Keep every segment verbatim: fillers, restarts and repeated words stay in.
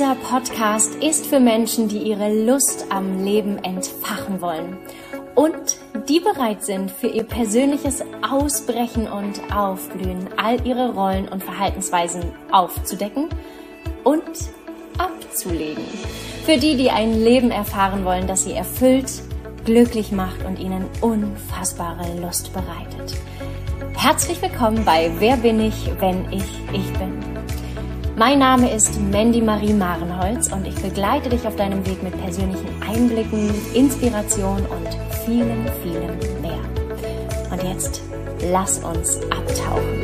Dieser Podcast ist für Menschen, die ihre Lust am Leben entfachen wollen und die bereit sind, für ihr persönliches Ausbrechen und Aufblühen all ihre Rollen und Verhaltensweisen aufzudecken und abzulegen. Für die, die ein Leben erfahren wollen, das sie erfüllt, glücklich macht und ihnen unfassbare Lust bereitet. Herzlich willkommen bei Wer bin ich, wenn ich ich bin? Mein Name ist Mandy Marie Marenholz und ich begleite dich auf deinem Weg mit persönlichen Einblicken, Inspiration und vielen, vielen mehr. Und jetzt lass uns abtauchen.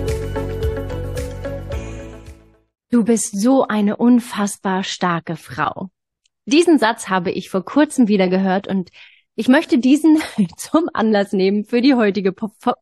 Du bist so eine unfassbar starke Frau. Diesen Satz habe ich vor kurzem wieder gehört und ich möchte diesen zum Anlass nehmen für die heutige po- po-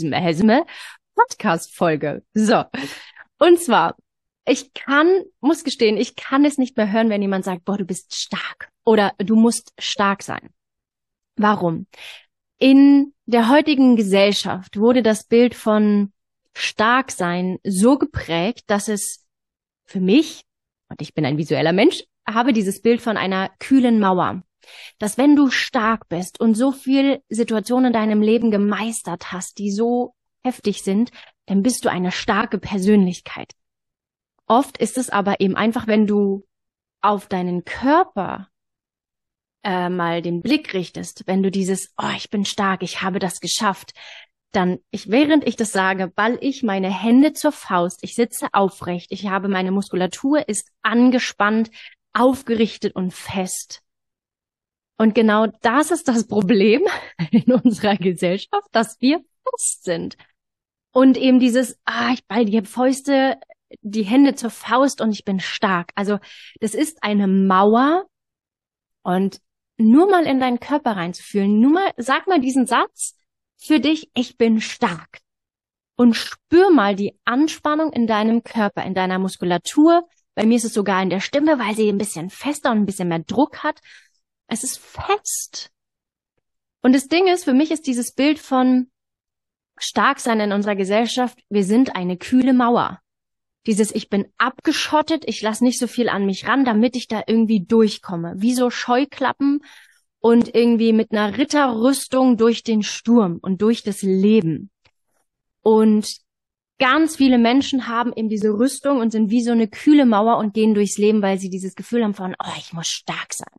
Podcast-Folge. So, und zwar, ich kann, muss gestehen, ich kann es nicht mehr hören, wenn jemand sagt, boah, du bist stark oder du musst stark sein. Warum? In der heutigen Gesellschaft wurde das Bild von stark sein so geprägt, dass es für mich, und ich bin ein visueller Mensch, habe dieses Bild von einer kühlen Mauer. Dass wenn du stark bist und so viel Situationen in deinem Leben gemeistert hast, die so heftig sind, dann bist du eine starke Persönlichkeit. Oft ist es aber eben einfach, wenn du auf deinen Körper äh, mal den Blick richtest, wenn du dieses, oh, ich bin stark, ich habe das geschafft, dann, ich, während ich das sage, ball ich meine Hände zur Faust, ich sitze aufrecht, ich habe meine Muskulatur ist angespannt, aufgerichtet und fest. Und genau das ist das Problem in unserer Gesellschaft, dass wir fest sind. Und eben dieses, ah, ich ball die Fäuste, die Hände zur Faust und ich bin stark. Also das ist eine Mauer und nur mal in deinen Körper reinzufühlen, nur mal, sag mal diesen Satz für dich, ich bin stark. Und spür mal die Anspannung in deinem Körper, in deiner Muskulatur. Bei mir ist es sogar in der Stimme, weil sie ein bisschen fester und ein bisschen mehr Druck hat. Es ist fest. Und das Ding ist, für mich ist dieses Bild von Starksein in unserer Gesellschaft, wir sind eine kühle Mauer. Dieses, ich bin abgeschottet, ich lasse nicht so viel an mich ran, damit ich da irgendwie durchkomme. Wie so Scheuklappen und irgendwie mit einer Ritterrüstung durch den Sturm und durch das Leben. Und ganz viele Menschen haben eben diese Rüstung und sind wie so eine kühle Mauer und gehen durchs Leben, weil sie dieses Gefühl haben von, oh, ich muss stark sein.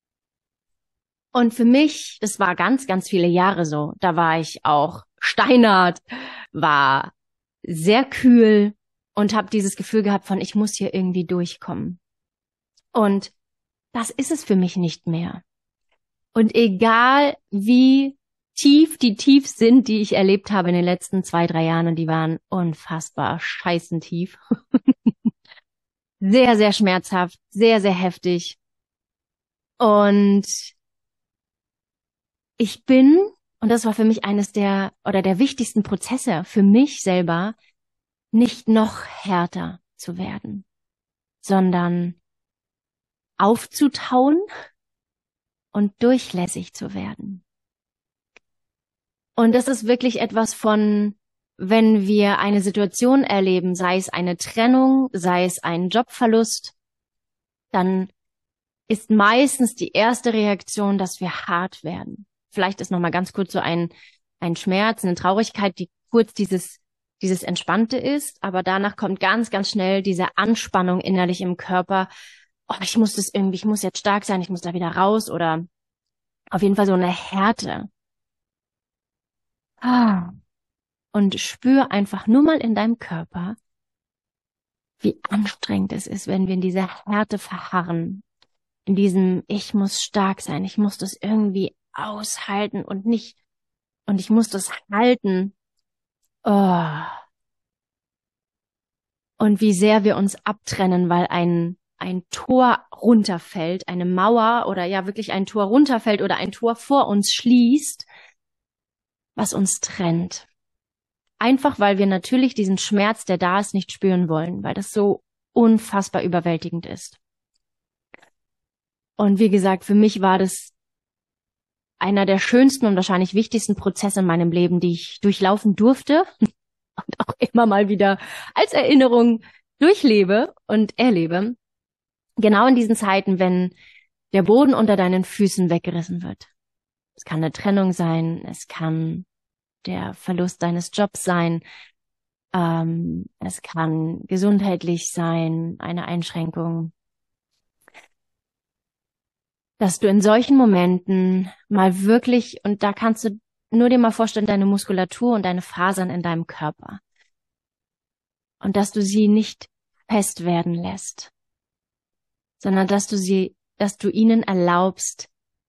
Und für mich, das war ganz, ganz viele Jahre so. Da war ich auch steinhart, war sehr kühl und habe dieses Gefühl gehabt von, ich muss hier irgendwie durchkommen. Und das ist es für mich nicht mehr. Und egal wie tief die Tiefs sind, die ich erlebt habe in den letzten zwei, drei Jahren, und die waren unfassbar scheißen tief. Sehr, sehr schmerzhaft, sehr, sehr heftig. Und ich bin, und das war für mich eines der oder der wichtigsten Prozesse für mich selber, nicht noch härter zu werden, sondern aufzutauen und durchlässig zu werden. Und das ist wirklich etwas von, wenn wir eine Situation erleben, sei es eine Trennung, sei es ein Jobverlust, dann ist meistens die erste Reaktion, dass wir hart werden. Vielleicht ist noch mal ganz kurz so ein ein Schmerz, eine Traurigkeit, die kurz dieses dieses Entspannte ist, aber danach kommt ganz, ganz schnell diese Anspannung innerlich im Körper. Oh, ich muss das irgendwie, ich muss jetzt stark sein, ich muss da wieder raus oder auf jeden Fall so eine Härte. Und spür einfach nur mal in deinem Körper, wie anstrengend es ist, wenn wir in dieser Härte verharren. In diesem, ich muss stark sein, ich muss das irgendwie aushalten und nicht, und ich muss das halten. Oh. Und wie sehr wir uns abtrennen, weil ein, ein Tor runterfällt, eine Mauer oder ja wirklich ein Tor runterfällt oder ein Tor vor uns schließt, was uns trennt. Einfach, weil wir natürlich diesen Schmerz, der da ist, nicht spüren wollen, weil das so unfassbar überwältigend ist. Und wie gesagt, für mich war das einer der schönsten und wahrscheinlich wichtigsten Prozesse in meinem Leben, die ich durchlaufen durfte und auch immer mal wieder als Erinnerung durchlebe und erlebe. Genau in diesen Zeiten, wenn der Boden unter deinen Füßen weggerissen wird. Es kann eine Trennung sein, es kann der Verlust deines Jobs sein, ähm, es kann gesundheitlich sein, eine Einschränkung. Dass du in solchen Momenten mal wirklich, und da kannst du nur dir mal vorstellen, deine Muskulatur und deine Fasern in deinem Körper. Und dass du sie nicht fest werden lässt, sondern dass du sie, dass du ihnen erlaubst,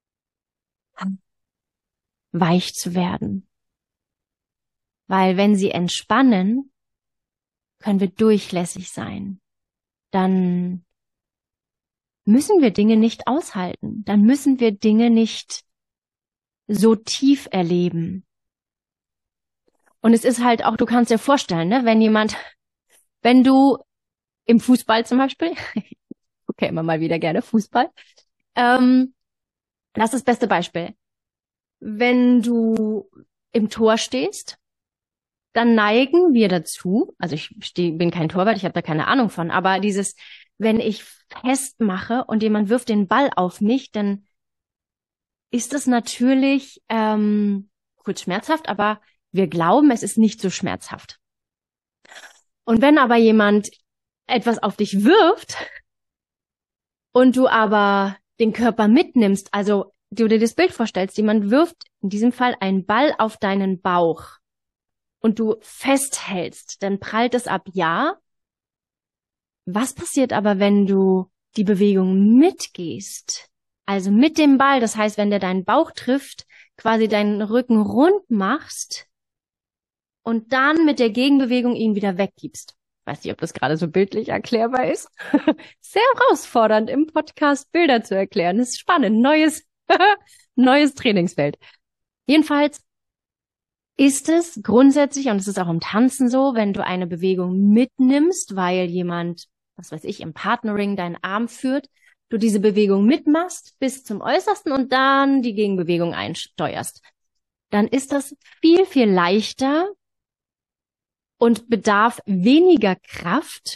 weich zu werden. Weil wenn sie entspannen, können wir durchlässig sein. Dann müssen wir Dinge nicht aushalten. Dann müssen wir Dinge nicht so tief erleben. Und es ist halt auch, du kannst dir vorstellen, ne, wenn jemand, wenn du im Fußball zum Beispiel, okay, immer mal wieder gerne Fußball, ähm, das ist das beste Beispiel. Wenn du im Tor stehst, dann neigen wir dazu, also ich steh, bin kein Torwart, ich habe da keine Ahnung von, aber dieses, wenn ich festmache und jemand wirft den Ball auf mich, dann ist das natürlich ähm, kurz schmerzhaft, aber wir glauben, es ist nicht so schmerzhaft. Und wenn aber jemand etwas auf dich wirft und du aber den Körper mitnimmst, also du dir das Bild vorstellst, jemand wirft in diesem Fall einen Ball auf deinen Bauch und du festhältst, dann prallt es ab, ja. Was passiert aber, wenn du die Bewegung mitgehst? Also mit dem Ball, das heißt, wenn der deinen Bauch trifft, quasi deinen Rücken rund machst und dann mit der Gegenbewegung ihn wieder weggibst. Ich weiß nicht, ob das gerade so bildlich erklärbar ist. Sehr herausfordernd, im Podcast Bilder zu erklären. Das ist spannend. Neues, neues Trainingsfeld. Jedenfalls ist es grundsätzlich, und es ist auch im Tanzen so, wenn du eine Bewegung mitnimmst, weil jemand, was weiß ich, im Partnering deinen Arm führt, du diese Bewegung mitmachst bis zum Äußersten und dann die Gegenbewegung einsteuerst, dann ist das viel, viel leichter und bedarf weniger Kraft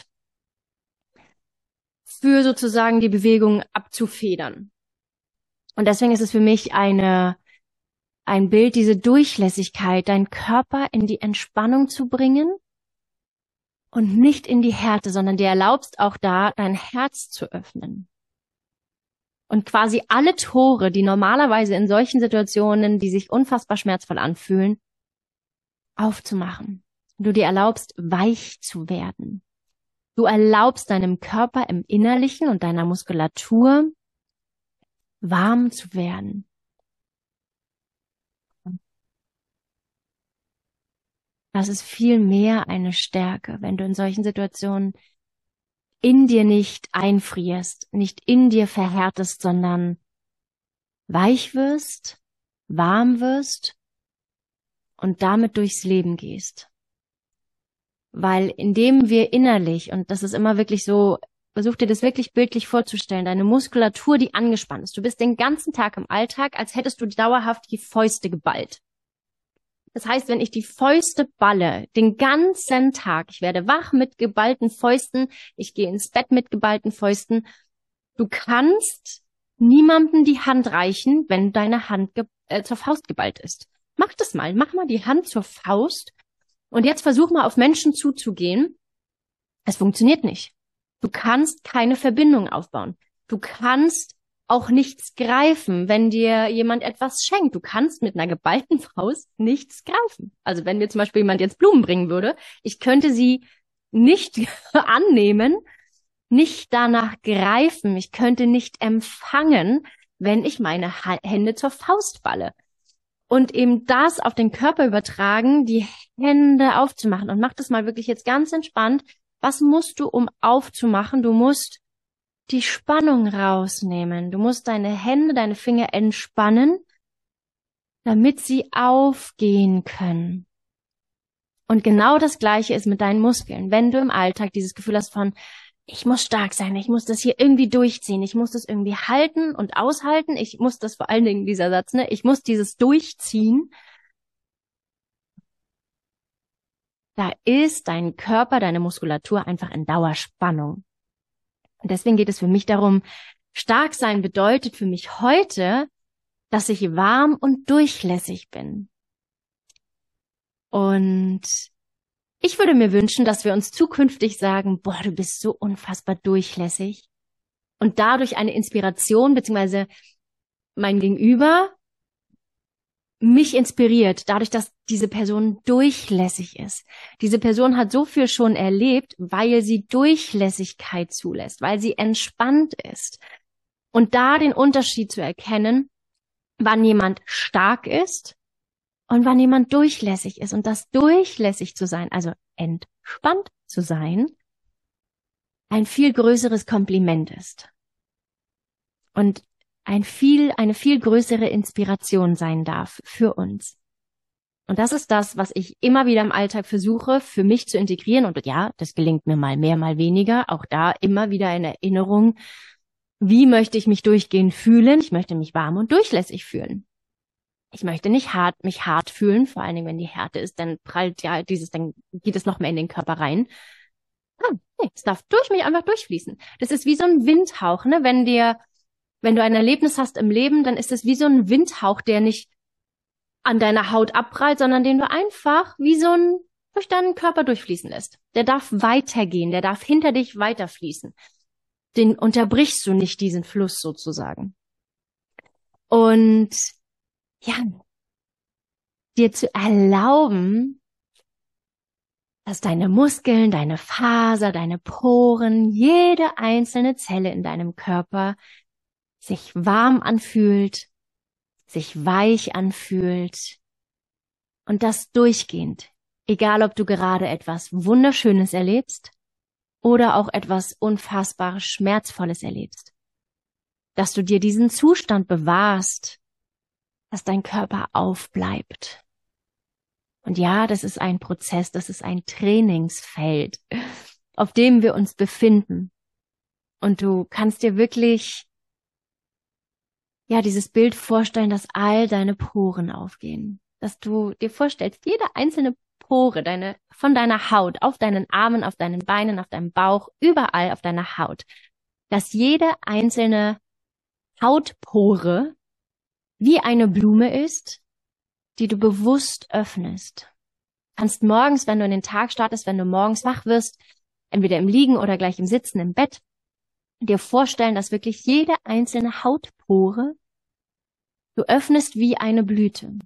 für sozusagen die Bewegung abzufedern. Und deswegen ist es für mich eine ein Bild, diese Durchlässigkeit, deinen Körper in die Entspannung zu bringen und nicht in die Härte, sondern dir erlaubst auch da, dein Herz zu öffnen. Und quasi alle Tore, die normalerweise in solchen Situationen, die sich unfassbar schmerzvoll anfühlen, aufzumachen. Du dir erlaubst, weich zu werden. Du erlaubst deinem Körper im Innerlichen und deiner Muskulatur warm zu werden. Das ist viel mehr eine Stärke, wenn du in solchen Situationen in dir nicht einfrierst, nicht in dir verhärtest, sondern weich wirst, warm wirst und damit durchs Leben gehst. Weil indem wir innerlich, und das ist immer wirklich so, versuch dir das wirklich bildlich vorzustellen, deine Muskulatur, die angespannt ist. Du bist den ganzen Tag im Alltag, als hättest du dauerhaft die Fäuste geballt. Das heißt, wenn ich die Fäuste balle, den ganzen Tag, ich werde wach mit geballten Fäusten, ich gehe ins Bett mit geballten Fäusten, du kannst niemandem die Hand reichen, wenn deine Hand ge- äh, zur Faust geballt ist. Mach das mal, mach mal die Hand zur Faust und jetzt versuch mal auf Menschen zuzugehen. Es funktioniert nicht. Du kannst keine Verbindung aufbauen. Du kannst auch nichts greifen, wenn dir jemand etwas schenkt. Du kannst mit einer geballten Faust nichts greifen. Also wenn mir zum Beispiel jemand jetzt Blumen bringen würde, ich könnte sie nicht annehmen, nicht danach greifen. Ich könnte nicht empfangen, wenn ich meine ha- Hände zur Faust balle. Und eben das auf den Körper übertragen, die Hände aufzumachen. Und mach das mal wirklich jetzt ganz entspannt. Was musst du, um aufzumachen? Du musst die Spannung rausnehmen. Du musst deine Hände, deine Finger entspannen, damit sie aufgehen können. Und genau das Gleiche ist mit deinen Muskeln. Wenn du im Alltag dieses Gefühl hast von, ich muss stark sein, ich muss das hier irgendwie durchziehen, ich muss das irgendwie halten und aushalten, ich muss das vor allen Dingen, dieser Satz, ne, ich muss dieses durchziehen, da ist dein Körper, deine Muskulatur einfach in Dauerspannung. Und deswegen geht es für mich darum, stark sein bedeutet für mich heute, dass ich warm und durchlässig bin. Und ich würde mir wünschen, dass wir uns zukünftig sagen, boah, du bist so unfassbar durchlässig. Und dadurch eine Inspiration, beziehungsweise mein Gegenüber mich inspiriert, dadurch, dass diese Person durchlässig ist. Diese Person hat so viel schon erlebt, weil sie Durchlässigkeit zulässt, weil sie entspannt ist. Und da den Unterschied zu erkennen, wann jemand stark ist und wann jemand durchlässig ist. Und das durchlässig zu sein, also entspannt zu sein, ein viel größeres Kompliment ist. Und ein viel, eine viel größere Inspiration sein darf für uns. Und das ist das, was ich immer wieder im Alltag versuche, für mich zu integrieren. Und ja, das gelingt mir mal mehr, mal weniger. Auch da immer wieder in Erinnerung, wie möchte ich mich durchgehend fühlen? Ich möchte mich warm und durchlässig fühlen. Ich möchte nicht hart, mich hart fühlen, vor allen Dingen, wenn die Härte ist, dann prallt ja dieses, dann geht es noch mehr in den Körper rein. Ah, nee, es darf durch mich einfach durchfließen. Das ist wie so ein Windhauch, ne? Wenn dir Wenn du ein Erlebnis hast im Leben, dann ist es wie so ein Windhauch, der nicht an deiner Haut abprallt, sondern den du einfach wie so ein durch deinen Körper durchfließen lässt. Der darf weitergehen, der darf hinter dich weiterfließen. Den unterbrichst du nicht, diesen Fluss sozusagen. Und ja, dir zu erlauben, dass deine Muskeln, deine Faser, deine Poren, jede einzelne Zelle in deinem Körper sich warm anfühlt, sich weich anfühlt und das durchgehend, egal ob du gerade etwas Wunderschönes erlebst oder auch etwas unfassbar Schmerzvolles erlebst, dass du dir diesen Zustand bewahrst, dass dein Körper aufbleibt. Und ja, das ist ein Prozess, das ist ein Trainingsfeld, auf dem wir uns befinden. Und du kannst dir wirklich ja, dieses Bild vorstellen, dass all deine Poren aufgehen. Dass du dir vorstellst, jede einzelne Pore deine, von deiner Haut, auf deinen Armen, auf deinen Beinen, auf deinem Bauch, überall auf deiner Haut, dass jede einzelne Hautpore wie eine Blume ist, die du bewusst öffnest. Du kannst morgens, wenn du in den Tag startest, wenn du morgens wach wirst, entweder im Liegen oder gleich im Sitzen im Bett, dir vorstellen, dass wirklich jede einzelne Hautpore du öffnest wie eine Blüte.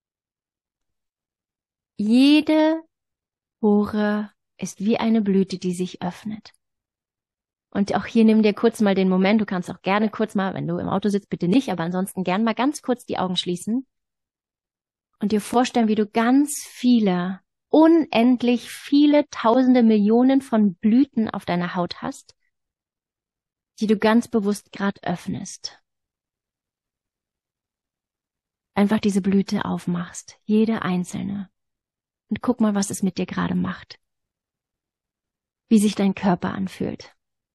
Jede Pore ist wie eine Blüte, die sich öffnet. Und auch hier nimm dir kurz mal den Moment, du kannst auch gerne kurz mal, wenn du im Auto sitzt, bitte nicht, aber ansonsten gern mal ganz kurz die Augen schließen und dir vorstellen, wie du ganz viele, unendlich viele Tausende, Millionen von Blüten auf deiner Haut hast, die du ganz bewusst gerade öffnest. Einfach diese Blüte aufmachst, jede einzelne. Und guck mal, was es mit dir gerade macht. Wie sich dein Körper anfühlt.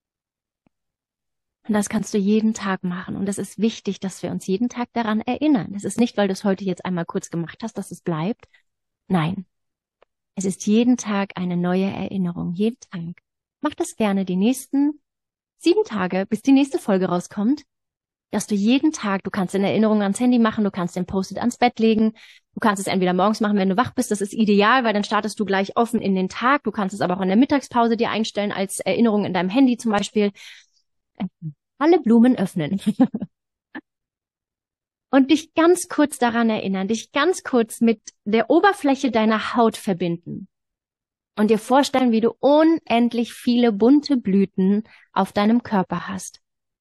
Und das kannst du jeden Tag machen. Und es ist wichtig, dass wir uns jeden Tag daran erinnern. Es ist nicht, weil du es heute jetzt einmal kurz gemacht hast, dass es bleibt. Nein. Es ist jeden Tag eine neue Erinnerung. Jeden Tag. Mach das gerne die nächsten sieben Tage, bis die nächste Folge rauskommt, dass du jeden Tag, du kannst eine Erinnerung ans Handy machen, du kannst den Post-it ans Bett legen, du kannst es entweder morgens machen, wenn du wach bist, das ist ideal, weil dann startest du gleich offen in den Tag, du kannst es aber auch in der Mittagspause dir einstellen als Erinnerung in deinem Handy zum Beispiel. Alle Blumen öffnen. Und dich ganz kurz daran erinnern, dich ganz kurz mit der Oberfläche deiner Haut verbinden. Und dir vorstellen, wie du unendlich viele bunte Blüten auf deinem Körper hast.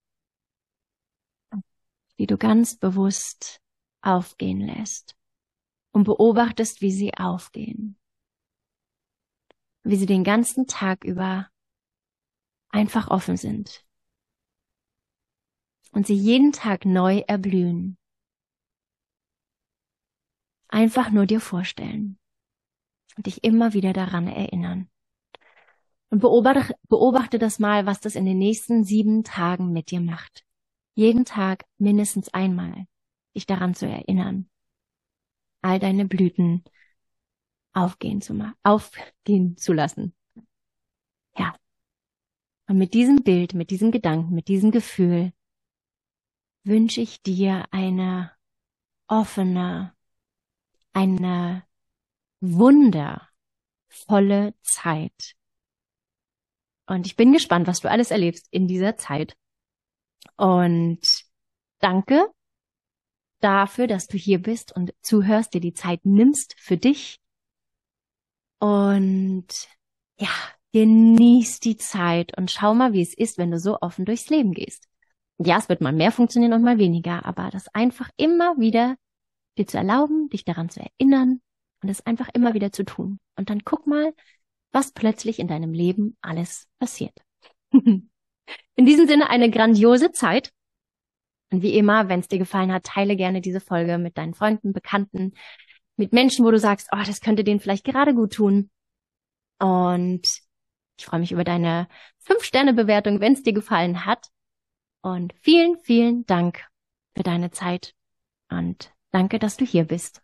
Die du ganz bewusst aufgehen lässt. Und beobachtest, wie sie aufgehen. Wie sie den ganzen Tag über einfach offen sind. Und sie jeden Tag neu erblühen. Einfach nur dir vorstellen. Und dich immer wieder daran erinnern. Und beobachte, beobachte das mal, was das in den nächsten sieben Tagen mit dir macht. Jeden Tag mindestens einmal dich daran zu erinnern, all deine Blüten aufgehen zu, aufgehen zu lassen. Ja. Und mit diesem Bild, mit diesem Gedanken, mit diesem Gefühl wünsche ich dir eine offene, eine wundervolle Zeit. Und ich bin gespannt, was du alles erlebst in dieser Zeit. Und danke dafür, dass du hier bist und zuhörst, dir die Zeit nimmst für dich. Und ja, genieß die Zeit und schau mal, wie es ist, wenn du so offen durchs Leben gehst. Ja, es wird mal mehr funktionieren und mal weniger, aber das einfach immer wieder dir zu erlauben, dich daran zu erinnern und es einfach immer wieder zu tun. Und dann guck mal, was plötzlich in deinem Leben alles passiert. In diesem Sinne eine grandiose Zeit. Und wie immer, wenn es dir gefallen hat, teile gerne diese Folge mit deinen Freunden, Bekannten, mit Menschen, wo du sagst, oh, das könnte denen vielleicht gerade gut tun. Und ich freue mich über deine fünf Sterne Bewertung, wenn es dir gefallen hat. Und vielen, vielen Dank für deine Zeit und danke, dass du hier bist.